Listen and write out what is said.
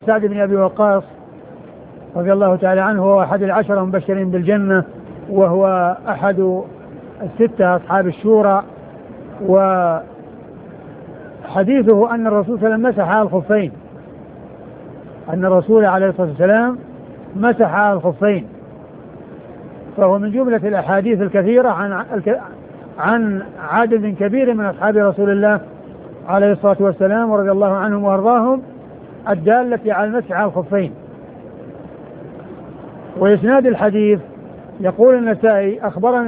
سعد بن أبي وقاص رضي الله تعالى عنه، هو أحد العشرة المبشرين بالجنة، وهو أحد الستة أصحاب الشورى. وحديثه أن الرسول صلى الله عليه وسلم مسح على الخفين، أن الرسول عليه الصلاة والسلام مسح على الخفين، فهو من جملة الأحاديث الكثيرة عن عدد كبير من أصحاب رسول الله عليه الصلاة والسلام ورضي الله عنهم وأرضاهم الدالة على المسح على الخفين. وإسناد الحديث يقول النسائي أخبرنا